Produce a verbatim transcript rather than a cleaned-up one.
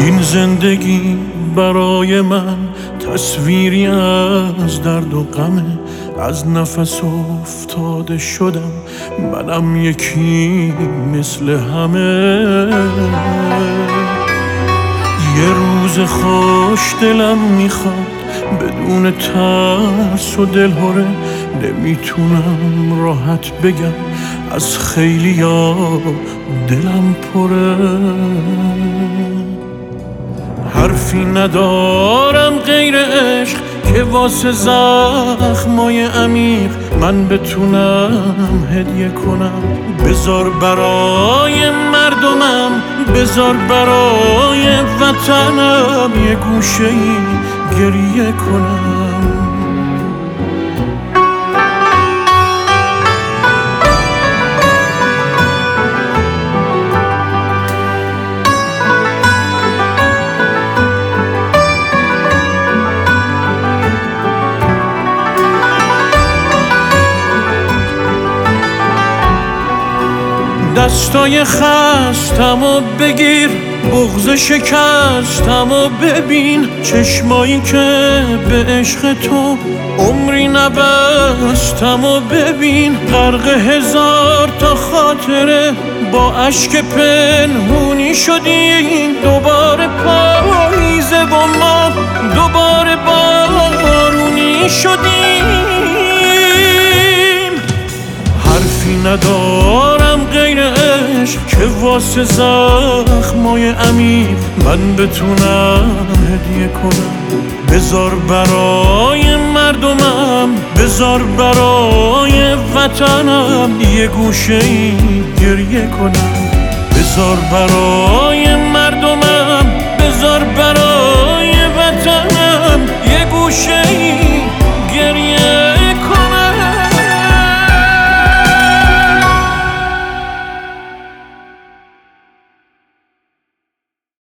این زندگی برای من تصویری از درد و غمه. از نفس افتاده شدم، منم یکی مثل همه. یه روز خوش دلم میخواد بدون ترس و دلهره. نمیتونم راحت بگم از خیلیا دلم پره. حرفی ندارم غیر عشق که واسه زخمای عمیق من بتونم هدیه کنم. بذار برای مردمم، بذار برای وطنم یه گوشه‌ای گریه کنم. دستای خستم و بگیر، بغض شکستم و ببین. چشمایی که به عشق تو عمری نبستم و ببین. غرق هزار تا خاطره با اشک پنهونی شدیم. دوباره پاییزه و ما دوباره بارونی شدیم. حرفی ندارم غیر عشق که واسه زخمای عمیق من بتونم هدیه کنم. بذار برای مردمم، بذار برای وطنم یه گوشه‌ای گریه کنم. بذار برای مردمم، بذار برای وطنم یه گوشه